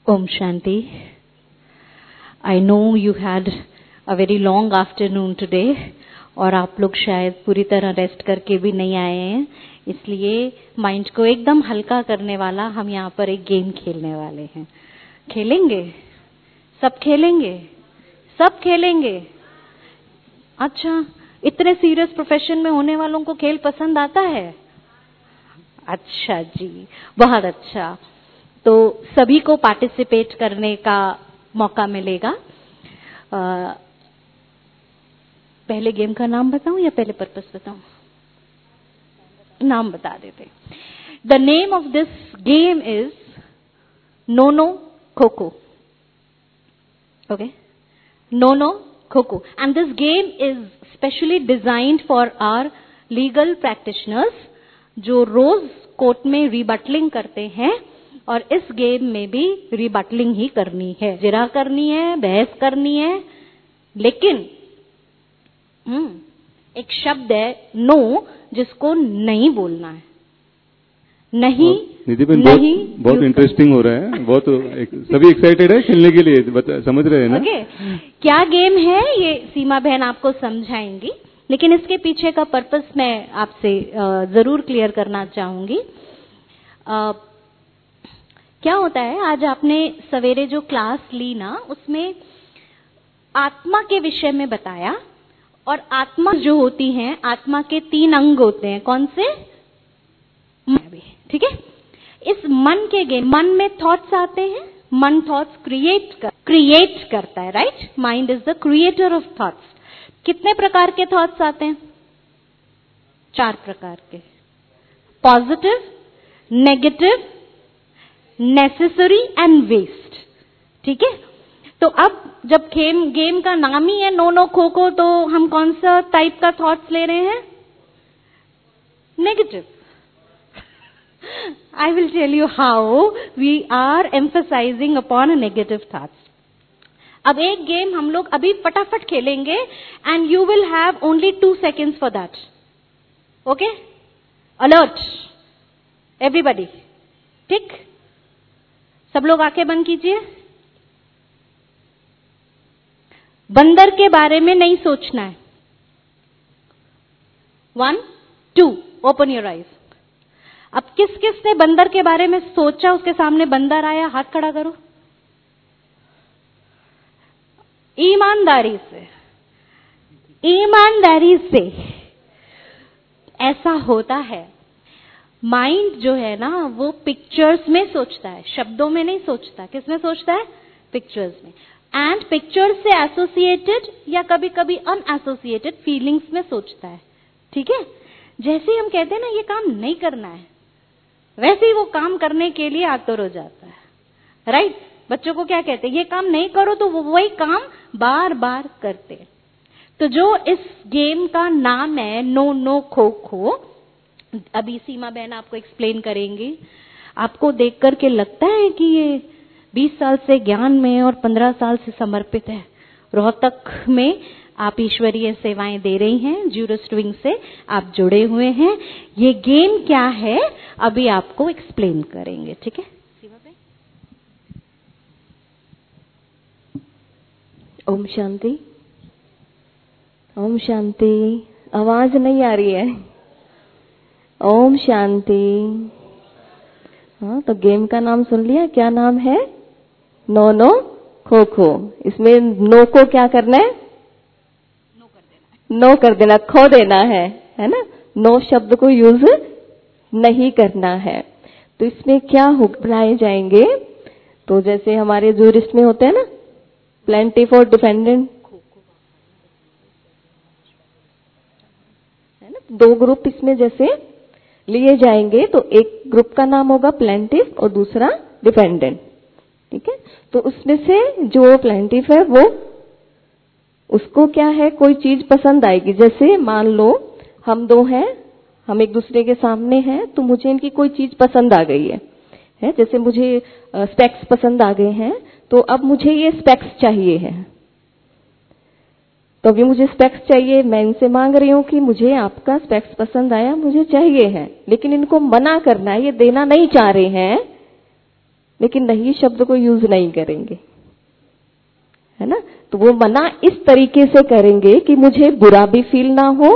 Om Shanti. I know you had a very long afternoon today और आप लोग शायद पूरी तरह रेस्ट करके भी नहीं आए हैं, इसलिए माइंड को एकदम हल्का करने वाला हम यहाँ पर एक गेम खेलने वाले हैं। खेलेंगे? सब खेलेंगे? सब खेलेंगे? अच्छा, इतने सीरियस प्रोफेशन में होने वालों को खेल पसंद आता है? अच्छा जी, बहुत अच्छा। तो सभी को पार्टिसिपेट करने का मौका मिलेगा। पहले गेम का नाम बताऊं या पहले पर्पस बताऊं? नाम बता देते। The name of this game is no no kho kho. Okay, no no kho kho, and this game is specially designed for our legal practitioners जो रोज कोर्ट में रिबटलिंग करते हैं, और इस गेम में भी रिबटलिंग ही करनी है, जिरा करनी है, बहस करनी है। लेकिन एक शब्द है नो, जिसको नहीं बोलना है। नहीं, निधि बहन, नहीं, बहुत इंटरेस्टिंग हो रहा है, बहुत सभी एक्साइटेड है खेलने के लिए, समझ रहे हैं ना? क्या गेम है ये सीमा बहन आपको समझाएंगी, लेकिन इसके पीछे का पर्पस मैं आपसे जरूर क्लियर करना चाहूंगी। क्या होता है, आज आपने सवेरे जो क्लास ली ना, उसमें आत्मा के विषय में बताया, और आत्मा जो होती है, आत्मा के 3 अंग होते हैं। कौन से? ठीक है। इस मन के गेम, मन में थॉट्स आते हैं, मन थॉट्स क्रिएट करता है, right? Mind is the creator of thoughts. कितने प्रकार के थॉट्स आते हैं? 4 प्रकार के। Positive, negative, necessary and waste. ठीक है। तो अब जब गेम का नाम ही है नो नो खोखो, तो हम कौन सा टाइप का थॉट्स ले रहे हैं? Negative. I will tell you how we are emphasizing upon a negative thoughts. अब एक गेम हम लोग अभी फटाफट खेलेंगे, and you will have only 2 seconds for that. Okay? Alert, everybody. ठीक? सब लोग आंखें बंद कीजिए। बंदर के बारे में नहीं सोचना है। 1, 2, open your eyes. अब किस किस ने बंदर के बारे में सोचा, उसके सामने बंदर आया, हाथ खड़ा करो। ईमानदारी से, ईमानदारी से। ऐसा होता है, माइंड जो है ना, वो पिक्चर्स में सोचता है, शब्दों में नहीं सोचता। किस में सोचता है? पिक्चर्स में। एंड पिक्चर्स से एसोसिएटेड या कभी कभी अनएसोसिएटेड फीलिंग्स में सोचता है। ठीक है। जैसे ही हम कहते हैं ना ये काम नहीं करना है, वैसे ही वो काम करने के लिए आतुर हो जाता है, राइट? बच्चों को क्या कहते हैं? ये काम नहीं करो, तो वो वही काम बार बार करते हैं। तो जो इस गेम का नाम है नो नो खोखो, अभी सीमा बहन आपको एक्सप्लेन करेंगी। आपको देख करके लगता है कि ये 20 साल से ज्ञान में और 15 साल से समर्पित है। रोहतक में आप ईश्वरीय सेवाएं दे रही हैं, जूरिस्ट विंग से आप जुड़े हुए हैं। ये गेम क्या है अभी आपको एक्सप्लेन करेंगे। ठीक है सीमा बहन? ओम शांति, ओम शांति। आवाज नहीं आ रही है। ओम शांति। हाँ, तो गेम का नाम सुन लिया, क्या नाम है? No no kho kho. इसमें नो को क्या करना है? नो कर देना, खो देना है ना? नो शब्द को यूज नहीं करना है। तो इसमें क्या बुलाए जाएंगे? तो जैसे हमारे जूरिस्ट में होते हैं ना, प्लेंटिफ और डिफेंडेंट, है ना? 2 ग्रुप इसमें जैसे लिए जाएंगे, तो एक ग्रुप का नाम होगा प्लेंटिफ और दूसरा डिफेंडेंट। ठीक है। तो उसमें से जो प्लेंटिफ है वो, उसको क्या है, कोई चीज पसंद आएगी। जैसे मान लो हम 2 हैं, हम एक दूसरे के सामने हैं, तो मुझे इनकी कोई चीज पसंद आ गई है। जैसे मुझे स्पेक्स पसंद आ गए हैं, तो अब मुझे ये स्पेक्स चाहिए है। तो अभी मुझे स्पेक्स चाहिए, मैं इनसे मांग रही हूँ कि मुझे आपका स्पेक्स पसंद आया, मुझे चाहिए है। लेकिन इनको मना करना है, ये देना नहीं चाह रहे हैं, लेकिन नहीं शब्द को यूज नहीं करेंगे, है ना। तो वो मना इस तरीके से करेंगे कि मुझे बुरा भी फील ना हो,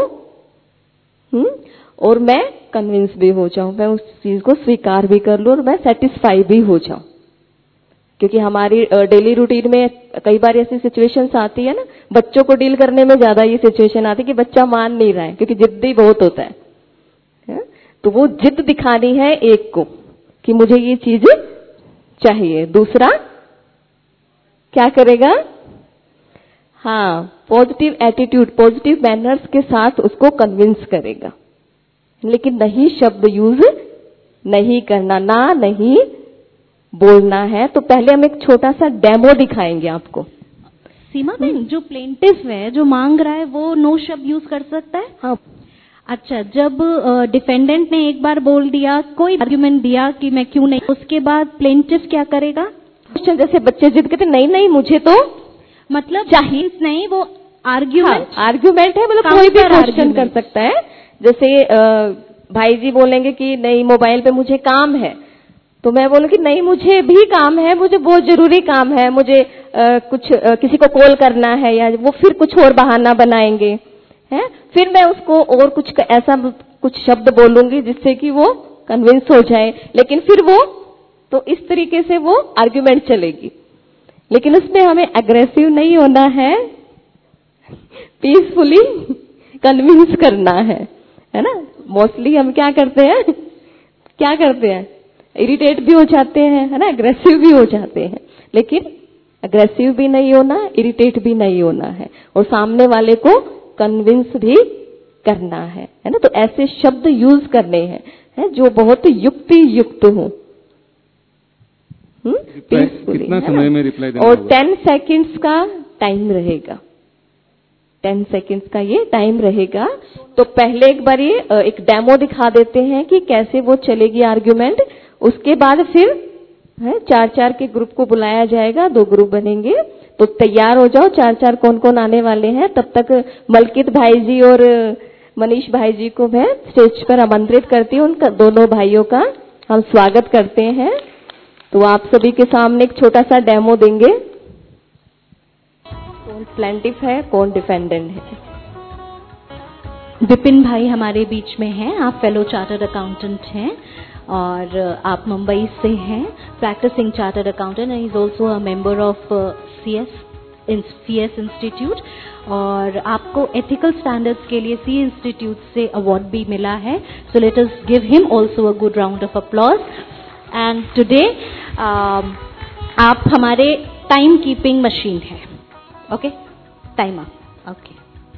और मैं कन्विंस भी हो जाऊं, मैं उस चीज को स्वीकार भी कर लूं और मैं सेटिस्फाई भी हो जाऊं। क्योंकि हमारी डेली रूटीन में कई बार ऐसी सिचुएशंस आती है ना, बच्चों को डील करने में ज्यादा ये सिचुएशन आती है कि बच्चा मान नहीं रहा है, क्योंकि जिद्दी बहुत होता है। तो वो जिद दिखानी है एक को कि मुझे ये चीज चाहिए, दूसरा क्या करेगा, हाँ, पॉजिटिव एटीट्यूड, पॉजिटिव मैनर्स के साथ उसको कन्विंस करेगा, लेकिन नहीं शब्द यूज नहीं करना, ना नहीं बोलना है। तो पहले हम एक छोटा सा डेमो दिखाएंगे आपको। सीमा बहन, जो प्लेंटिफ है, जो मांग रहा है, वो नो शब्द यूज कर सकता है? हाँ। अच्छा, जब डिफेंडेंट ने एक बार बोल दिया, कोई आर्ग्यूमेंट दिया कि मैं क्यों नहीं, उसके बाद प्लेंटिफ क्या करेगा? क्वेश्चन, जैसे बच्चे जिद करते नहीं नहीं मुझे तो मतलब चाहिए नहीं, वो आर्ग्यूमेंट, हाँ, आर्ग्यूमेंट है, मतलब कोई भी क्वेश्चन कर सकता है। जैसे भाई जी बोलेंगे कि नहीं मोबाइल पे मुझे काम है, तो मैं बोलूँ कि नहीं मुझे भी काम है, मुझे बहुत जरूरी काम है, मुझे किसी को कॉल करना है, या वो फिर कुछ और बहाना बनाएंगे, है। फिर मैं उसको और कुछ ऐसा कुछ शब्द बोलूंगी जिससे कि वो कन्विंस हो जाए, लेकिन फिर वो तो इस तरीके से वो आर्ग्यूमेंट चलेगी। लेकिन उसमें हमें एग्रेसिव नहीं होना है, पीसफुली कन्विंस करना है ना। मोस्टली हम क्या करते हैं, इरिटेट भी हो जाते हैं, है ना, एग्रेसिव भी हो जाते हैं, लेकिन एग्रेसिव भी नहीं होना, इरिटेट भी नहीं होना है, और सामने वाले को कन्विंस भी करना है ना। तो ऐसे शब्द यूज करने हैं जो बहुत युक्ति युक्त हो। कितना समय में रिप्लाई देना और होगा? 10 सेकंड्स का टाइम रहेगा, 10 सेकंड्स का ये टाइम रहेगा। तो पहले एक बार ये एक डेमो दिखा देते हैं कि कैसे वो चलेगी आर्ग्यूमेंट। उसके बाद फिर 4-4 के ग्रुप को बुलाया जाएगा, 2 ग्रुप बनेंगे। तो तैयार हो जाओ, 4-4 कौन कौन आने वाले हैं। तब तक मलकित भाई जी और मनीष भाई जी को मैं स्टेज पर आमंत्रित करती हूँ। उनका दोनों भाइयों का हम स्वागत करते हैं। तो आप सभी के सामने एक छोटा सा डेमो देंगे, कौन प्लेंटिफ है, कौन डिफेंडेंट है। विपिन भाई हमारे बीच में हैं, आप फेलो चार्टर्ड अकाउंटेंट हैं और आप मुंबई से हैं, practising chartered accountant, and is also a member of CS institute, और आपको एथिकल स्टैंडर्ड्स के लिए सी इंस्टीट्यूट से अवार्ड भी मिला है। So let us give him also a good round of applause. And today आप हमारे टाइम कीपिंग मशीन हैं। Okay, time up. ओके,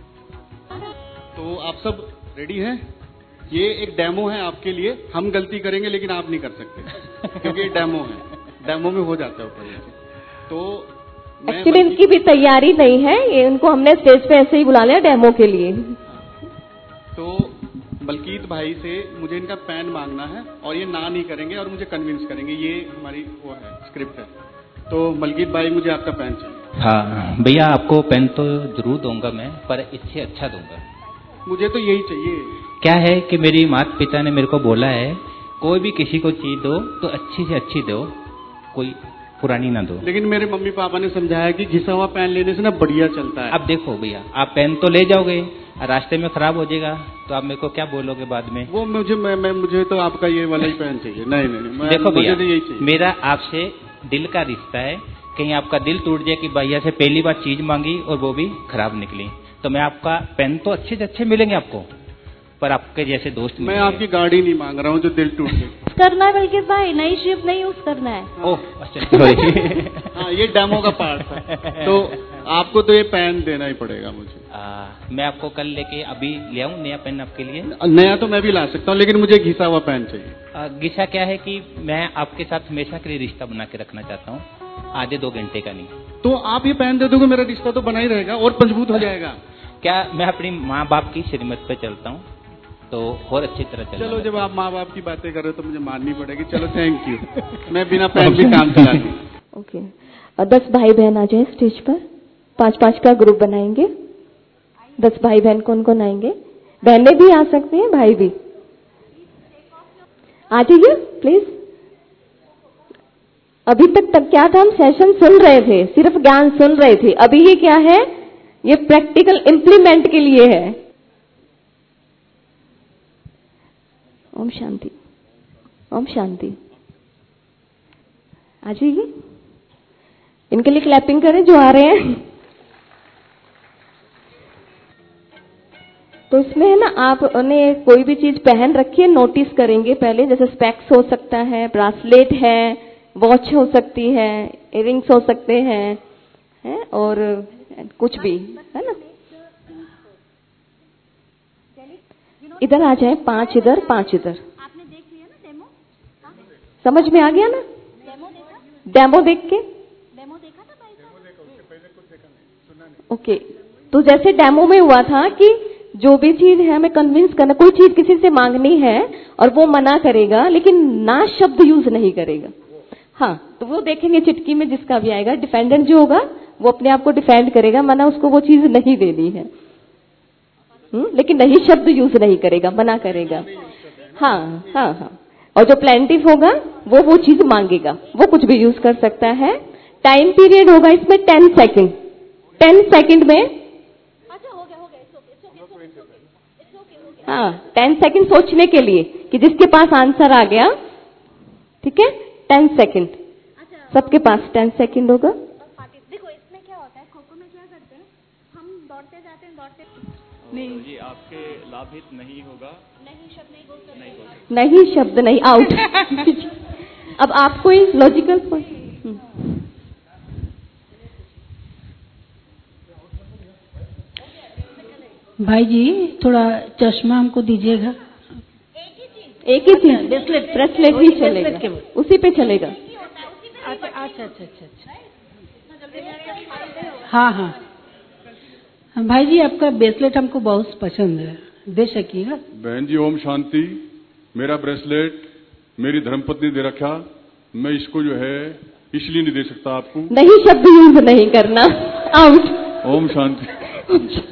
तो आप सब रेडी हैं? ये एक डेमो है आपके लिए। हम गलती करेंगे लेकिन आप नहीं कर सकते क्योंकि ये डेमो है, डेमो में हो जाता है ऊपर। तो एक्चुअली इनकी भी तैयारी नहीं है, ये उनको हमने स्टेज पे ऐसे ही बुला लिया डेमो के लिए। तो मलकीत भाई से मुझे इनका पेन मांगना है और ये ना नहीं करेंगे और मुझे कन्विंस करेंगे, ये हमारी वो है स्क्रिप्ट है। तो मलकीत भाई मुझे आपका पेन चाहिए। हाँ भैया, आपको पेन तो जरूर दूंगा मैं, पर इससे अच्छा दूंगा। मुझे तो यही चाहिए। क्या है कि मेरी माता पिता ने मेरे को बोला है, कोई भी किसी को चीज दो तो अच्छी से अच्छी दो, कोई पुरानी ना दो। लेकिन मेरे मम्मी पापा ने समझाया कि घिसा हुआ पेन लेने से ना बढ़िया चलता है। अब देखो भैया, आप पेन तो ले जाओगे, रास्ते में खराब हो जाएगा तो आप मेरे को क्या बोलोगे बाद में? वो मुझे तो आपका ये वाला ही पेन चाहिए। नहीं, देखो भैया, यही चाहिए। मेरा आपसे दिल का रिश्ता है, कहीं आपका दिल टूट जाए कि भैया से पहली बार चीज मांगी और वो भी खराब निकली, तो मैं आपका पेन तो अच्छे से अच्छे मिलेंगे आपको, पर आपके जैसे दोस्त मैं आपकी गाड़ी नहीं मांग रहा हूँ जो दिल टूट गई करना है, बल्कि भाई नई शिफ्ट नहीं यूज करना है। ओह अच्छा। हाँ, ये डेमो का पार्ट था। तो आपको तो ये पेन देना ही पड़ेगा मुझे। मैं आपको कल लेके अभी ले आऊं नया पेन आपके लिए? नया तो मैं भी ला सकता हूँ, लेकिन मुझे घिसा हुआ पेन चाहिए। घिसा क्या है कि मैं आपके साथ हमेशा के लिए रिश्ता बना के रखना चाहता हूँ, आधे 2 घंटे का नहीं। तो आप ये पेन दे दोगे, मेरा रिश्ता तो बना ही रहेगा और मजबूत हो जाएगा। क्या मैं अपनी माँ बाप की श्रीमत पे चलता हूँ तो और अच्छी तरह चलता। चलो, जब आप माँ बाप की बातें कर रहे हो तो मुझे माननी पड़ेगी। चलो, थैंक यू। मैं बिना पेन भी काम चला लूँ। ओके, 10 भाई बहन आ जाए स्टेज पर, 5-5 का ग्रुप बनाएंगे। 10 भाई बहन कौन कौन आएंगे? बहनें भी आ सकती हैं, भाई भी आ जाइए प्लीज। अभी तक क्या था, हम सेशन सुन रहे थे, सिर्फ ज्ञान सुन रहे थे। अभी ये क्या है, ये प्रैक्टिकल इम्प्लीमेंट के लिए है। ओम शांति, ओम शांति। आ जाइए, इनके लिए क्लैपिंग करें जो आ रहे हैं। तो इसमें है ना, आप उन्हें कोई भी चीज पहन रखिए, नोटिस करेंगे पहले, जैसे स्पेक्स हो सकता है, ब्रासलेट है, वॉच हो सकती है, इयरिंग्स हो सकते हैं, है, और कुछ भी है ना। इधर आ जाए, 5 इधर 5 इधर। आपने देख लिया ना डेमो? समझ में आ गया ना? डेमो देखा? डेमो देख के डेमो देखा था भाई साहब? ओके, तो जैसे डेमो में हुआ था कि जो भी चीज है हमें कन्विंस करना, कोई चीज किसी से मांगनी है और वो मना करेगा लेकिन ना शब्द यूज नहीं करेगा, हाँ, तो वो देखेंगे चिटकी में जिसका भी आएगा, डिफेंडेंट जो होगा वो अपने आप को डिफेंड करेगा, मना उसको वो चीज नहीं देनी है, लेकिन नहीं शब्द यूज नहीं करेगा, मना करेगा। हाँ हाँ हाँ। और जो प्लेंटिफ होगा वो चीज मांगेगा, वो कुछ भी यूज कर सकता है। टाइम पीरियड होगा इसमें 10 सेकंड। 10 सेकंड में, अच्छा हो गया हाँ, 10 सेकंड सोचने के लिए कि जिसके पास आंसर आ गया, ठीक है, 10 सेकंड, सबके पास 10 सेकंड होगा। देखो इसमें क्या होता है, खो-खो में क्या करते हैं, हम दौड़ते जाते हैं, नहीं जी, आपके लाभित नहीं होगा, नहीं शब्द नहीं बोल सकते, नहीं शब्द नहीं, आउट। अब आप कोई लॉजिकल भाई जी थोड़ा चश्मा हमको दीजिएगा। एक ही चीज, ब्रेसलेट ही चलेगा, उसी पे चलेगा। अच्छा अच्छा अच्छा अच्छा, हाँ हाँ भाई जी, आपका ब्रेसलेट हमको बहुत पसंद है, दे सकिएगा? बहन जी ओम शांति। मेरा ब्रेसलेट मेरी धर्मपत्नी दे रखा, मैं इसको जो है इसलिए नहीं दे सकता आपको। नहीं शब्द यूज नहीं करना, आउट। ओम शांति।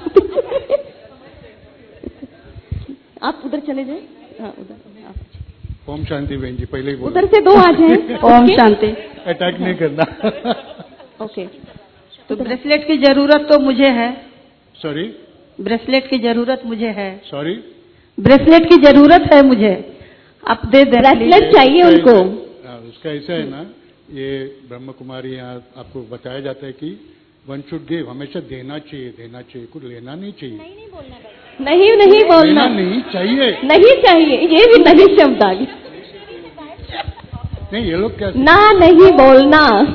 आप उधर चले जाए, हाँ उधर। ओम शांति बहन जी, पहले ही उधर से 2 आ जाए। ओम शांति। अटैक नहीं करना। ओके, तो ब्रेसलेट की जरूरत तो मुझे है। सॉरी, ब्रेसलेट की जरूरत मुझे है। सॉरी, ब्रेसलेट की जरूरत है मुझे, आप दे दे। ब्रेसलेट चाहिए उनको। उसका ऐसा है ना, ये ब्रह्म कुमारी यहाँ आपको बताया जाता है कि वन शुड गिव, हमेशा देना चाहिए, कुछ लेना नहीं चाहिए। नहीं बोलना भाई, नहीं बोलना, नहीं चाहिए, नहीं चाहिए, ये भी नहीं शब्द आ गया। नहीं, ये लोग क्या ना नहीं बोलना।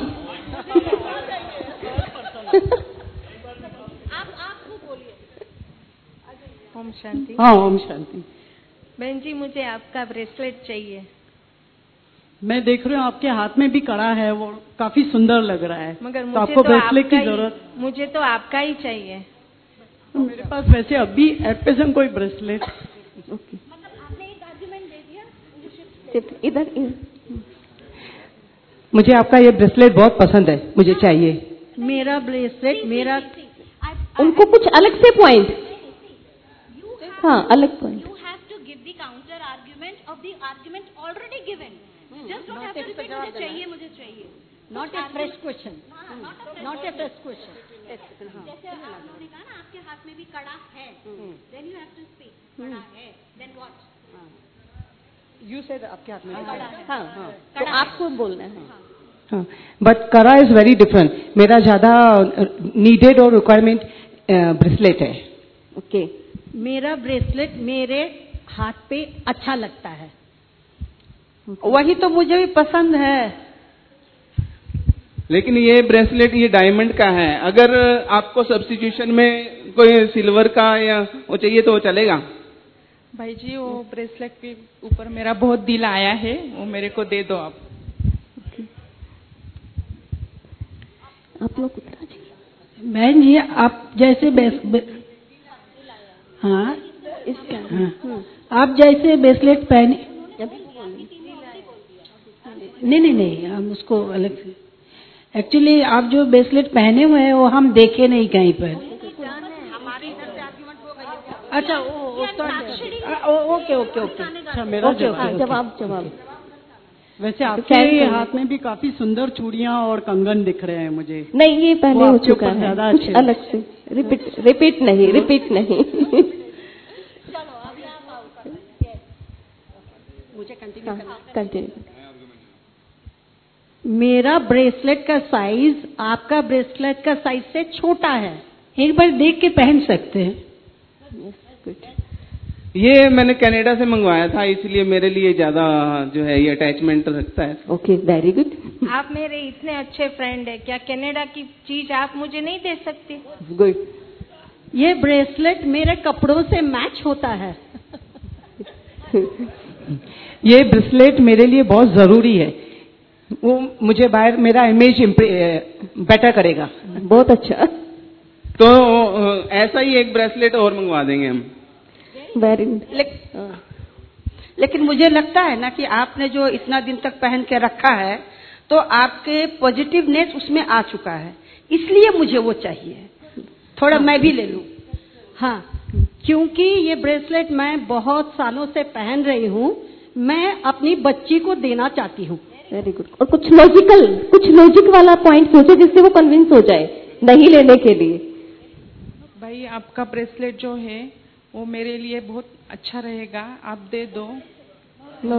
आप बोलिए। ओम शांति। हाँ ओम शांति। बहन जी मुझे आपका ब्रेसलेट चाहिए। मैं देख रही हूँ आपके हाथ में भी कड़ा है, वो काफी सुंदर लग रहा है, मगर तो मुझे आपको तो ब्रेसलेट की आपका जरूरत। मुझे तो आपका ही चाहिए। मेरे पास वैसे अभी एट प्रेजेंट कोई ब्रेसलेट। ओके, आपने एक आर्गुमेंट दे दिया, सिर्फ इधर। मुझे आपका ये ब्रेसलेट बहुत पसंद है, मुझे चाहिए। मेरा ब्रेसलेट मेरा। उनको कुछ अलग से पॉइंट, हाँ अलग point. You have to give the counter argument of the argument already given. You just don't have to repeat मुझे चाहिए। Not a fresh question, not a fresh question. जैसे आपने कहा ना, आपके हाथ में भी कड़ा है, then you have to speak, कड़ा है, then what? यू से आपके हाथ में कड़ा है। हाँ, तो आपको बोलना है। हाँ, बट करा इज वेरी डिफरेंट। मेरा ज्यादा नीडेड और रिक्वायरमेंट ब्रेसलेट है। ओके, मेरा ब्रेसलेट मेरे हाथ पे अच्छा लगता है, वही तो मुझे भी पसंद है। लेकिन ये ब्रेसलेट ये डायमंड का है, अगर आपको सब्स्टिट्यूशन में कोई सिल्वर का या वो चाहिए तो वो चलेगा? भाई जी वो ब्रेसलेट के ऊपर मेरा बहुत दिल आया है, वो मेरे को दे दो आप। आप लोग उतरा जी। बहन जी आप जैसे हाँ, इसका हाँ, आप जैसे ब्रेसलेट पहने, नहीं हम उसको अलग से, एक्चुअली आप जो ब्रेसलेट पहने हुए हैं वो हम देखे नहीं कहीं पर। अच्छा ओके, अच्छा मेरा जवाब। वैसे आपके हाथ में भी काफी सुंदर चूड़ियां और कंगन दिख रहे हैं मुझे। नहीं, ये पहले हो चुका है, ज्यादा कुछ अलग से। रिपीट नहीं। मुझे कंटिन्यू कंटिन्यू। मेरा ब्रेसलेट का साइज आपका ब्रेसलेट का साइज से छोटा है, एक बार देख के पहन सकते हैं। ये मैंने कनाडा से मंगवाया था, इसलिए मेरे लिए ज्यादा जो है ये अटैचमेंट रखता है। Okay, very good. आप मेरे इतने अच्छे फ्रेंड है, क्या कनाडा की चीज आप मुझे नहीं दे सकते? गुड। ये ब्रेसलेट मेरे कपड़ों से मैच होता है। ये ब्रेसलेट मेरे लिए बहुत जरूरी है, वो मुझे बाहर मेरा इमेज बेटर करेगा। बहुत अच्छा। तो ऐसा ही एक ब्रेसलेट और मंगवा देंगे हम। Very good. लेकिन मुझे लगता है ना कि आपने जो इतना दिन तक पहन के रखा है तो आपके पॉजिटिवनेस उसमें आ चुका है, इसलिए मुझे वो चाहिए। थोड़ा मैं भी ले लूं। हाँ, क्योंकि ये ब्रेसलेट मैं बहुत सालों से पहन रही हूँ, मैं अपनी बच्ची को देना चाहती हूँ। Very good. और कुछ लॉजिक वाला पॉइंट सोचे जिससे वो कन्विंस हो जाए नहीं लेने के लिए। भाई आपका ब्रेसलेट जो है वो मेरे लिए बहुत अच्छा रहेगा, आप दे दो। नो।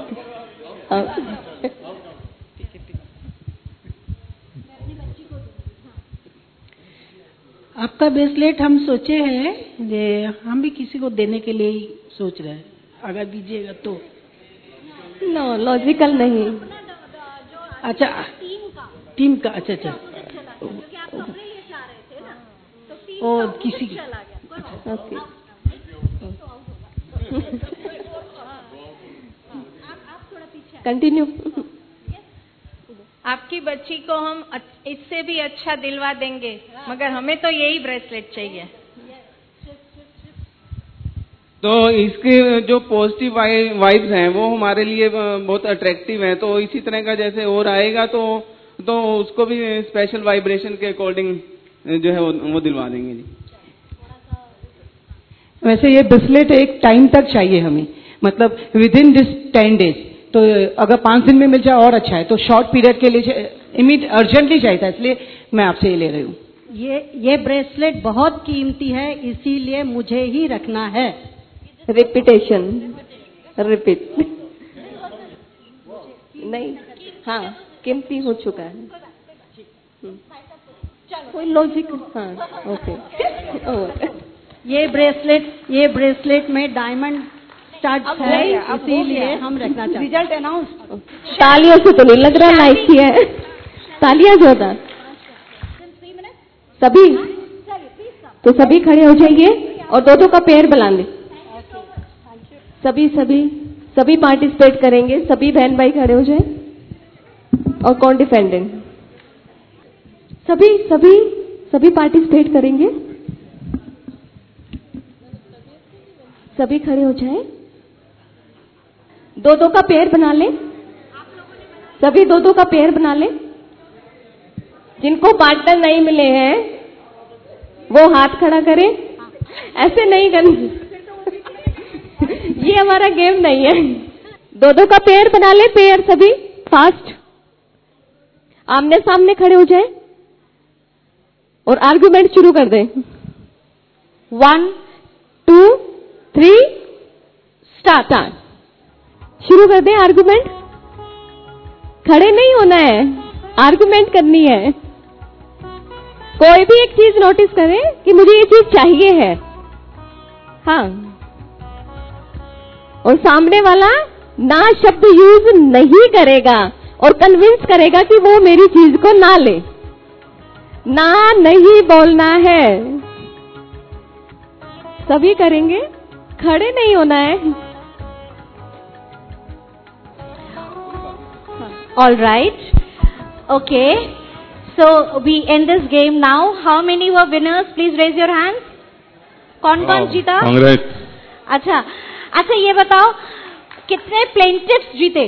आपका ब्रेसलेट हम सोचे हैं, हम भी किसी को देने के लिए ही सोच रहे हैं, अगर दीजिएगा तो। नो, लॉजिकल नहीं। अच्छा, टीम का। अच्छा। ओ किसी की। ओके। कंटिन्यू। आपकी बच्ची को हम इससे भी अच्छा दिलवा देंगे, मगर हमें तो यही ब्रेसलेट चाहिए। तो इसके जो पॉजिटिव वाइब्स हैं वो हमारे लिए बहुत अट्रैक्टिव हैं, तो इसी तरह का जैसे और आएगा तो उसको भी स्पेशल वाइब्रेशन के अकॉर्डिंग जो है वो दिलवा देंगे जी। वैसे ये ब्रेसलेट एक टाइम तक चाहिए हमें, मतलब विद इन दिस 10 days। तो अगर 5 दिन में मिल जाए और अच्छा है, तो शॉर्ट पीरियड के लिए अर्जेंटली चाहिए था, इसलिए मैं आपसे ये ले रही हूँ। ये ब्रेसलेट बहुत कीमती है, इसीलिए मुझे ही रखना है। रिपीट नहीं। हाँ, कीमती हो चुका है। कोई लॉजिक। हाँ, ओके। ये ब्रेसलेट में डायमंड स्टड्स है, इसीलिए हम रखना चाहते हैं। Result announce. तालियों से तो नहीं लग रहा लाइक किया है। तालियां जोरदार। सभी खड़े हो जाइए और दो का पेयर बना ले। सभी पार्टिसिपेट करेंगे, सभी बहन भाई खड़े हो जाए। और कौन डिफेंडेंट? सभी पार्टिसिपेट करेंगे, सभी खड़े हो जाए। दो का पेयर बना ले, सभी दो का पेयर बना ले। जिनको पार्टनर नहीं मिले हैं वो हाथ खड़ा करें, ऐसे नहीं करना। ये हमारा गेम नहीं है। दो का पेयर बना ले, पेयर सभी फास्ट आमने सामने खड़े हो जाए और आर्गुमेंट शुरू कर दें। 1 2 3 स्टार्ट। शुरू कर दें आर्गुमेंट। खड़े नहीं होना है, आर्गुमेंट करनी है। कोई भी एक चीज नोटिस करें कि मुझे ये चीज चाहिए है। हाँ, और सामने वाला ना शब्द यूज नहीं करेगा और कन्विंस करेगा कि वो मेरी चीज को ना ले। ना नहीं बोलना है। सभी करेंगे, खड़े नहीं होना है। All right. Okay. So we end this game now. How many were winners? Please raise your hands. कौन जीता? कांग्रेस। अच्छा ये बताओ कितने प्लेंटिफ्स जीते?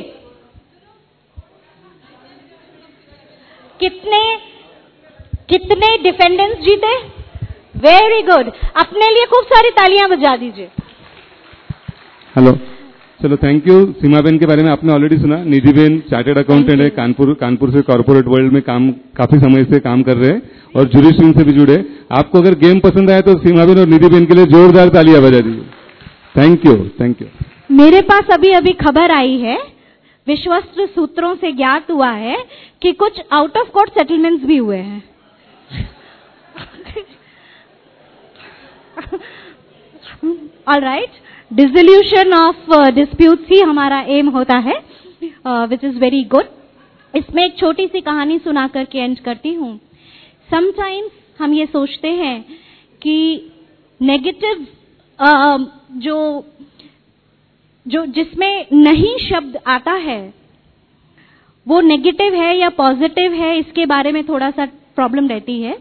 कितने डिफेंडेंट्स जीते? Very good. अपने लिए खूब सारी तालियां बजा दीजिए। हेलो चलो थैंक यू। सीमा बेन के बारे में आपने ऑलरेडी सुना। निधि बेन चार्टर्ड अकाउंटेंट है, कानपुर से कॉर्पोरेट वर्ल्ड में काफी समय से काम कर रहे हैं और जूरी स्ट्रीम से भी जुड़े। आपको अगर गेम पसंद आया तो सीमा बेन और निधि बेन के लिए जोरदार तालियां बजा दीजिए। Thank you, thank you. मेरे पास अभी अभी खबर आई है, विश्वस्त सूत्रों से ज्ञात हुआ है कि कुछ आउट ऑफ कोर्ट सेटलमेंट्स भी हुए हैं। All right, dissolution of disputes ही हमारा एम होता है, विच इज वेरी गुड। इसमें एक छोटी सी कहानी सुना करके एंड करती हूँ। समटाइम्स हम ये सोचते हैं कि नेगेटिव जो जिसमें नहीं शब्द आता है वो नेगेटिव है या पॉजिटिव है, इसके बारे में थोड़ा सा प्रॉब्लम रहती है।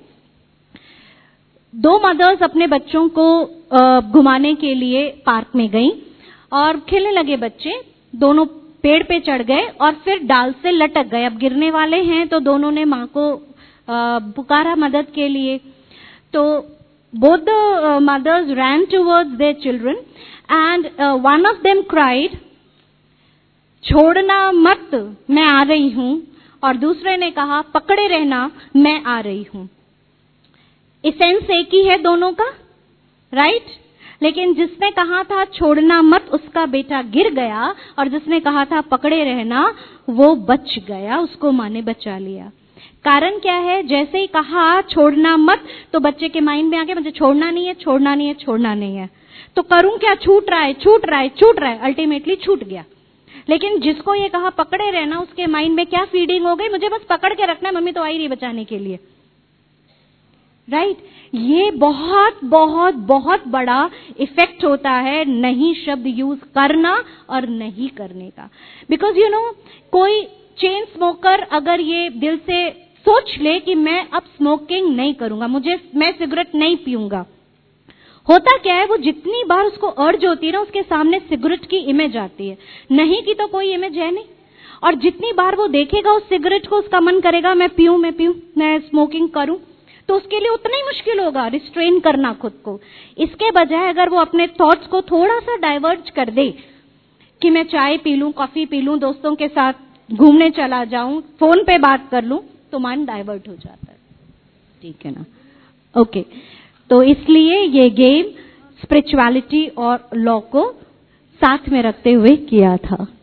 दो मदर्स अपने बच्चों को घुमाने के लिए पार्क में गईं और खेलने लगे बच्चे। दोनों पेड़ पे चढ़ गए और फिर डाल से लटक गए। अब गिरने वाले हैं तो दोनों ने माँ को पुकारा मदद के लिए। तो both the mothers ran towards their children and one of them cried, छोड़ना मत, मैं आ रही हूं, और दूसरे ने कहा, पकड़े रहना, मैं आ रही हूं। एसेंस एक ही है दोनों का, राइट? लेकिन जिसने कहा था छोड़ना मत, उसका बेटा गिर गया, और जिसने कहा था पकड़े रहना, वो बच गया, उसको माँ ने बचा लिया। कारण क्या है? जैसे ही कहा छोड़ना मत, तो बच्चे के माइंड में आ गया मुझे छोड़ना नहीं है, छोड़ना नहीं है, छोड़ना नहीं है। तो करूं क्या? छूट रहा है, छूट रहा है, छूट रहा है, अल्टीमेटली छूट गया। लेकिन जिसको ये कहा पकड़े रहना, उसके माइंड में क्या फीडिंग हो गई? मुझे बस पकड़ के रखना है, मम्मी तो आई रही बचाने के लिए, राइट? ये बहुत बहुत बहुत बड़ा इफेक्ट होता है नहीं शब्द यूज करना और नहीं करने का। बिकॉज यू नो, कोई चेन स्मोकर अगर ये दिल से सोच ले कि मैं अब स्मोकिंग नहीं करूंगा, मैं सिगरेट नहीं पीऊंगा, होता क्या है, वो जितनी बार उसको अर्ज होती है ना, उसके सामने सिगरेट की इमेज आती है। नहीं की तो कोई इमेज है नहीं, और जितनी बार वो देखेगा उस सिगरेट को, उसका मन करेगा मैं पीऊं, मैं स्मोकिंग करूं। तो उसके लिए उतना ही मुश्किल होगा रिस्ट्रेन करना खुद को। इसके बजाय अगर वो अपने थॉट्स को थोड़ा सा डाइवर्ट कर दे कि मैं चाय पी लूं, कॉफी पी लूं, दोस्तों के साथ घूमने चला जाऊं, फोन पे बात कर लूं, तो माइंड डाइवर्ट हो जाता है। ठीक है ना? ओके। तो इसलिए ये गेम स्पिरिचुअलिटी और लॉ को साथ में रखते हुए किया था।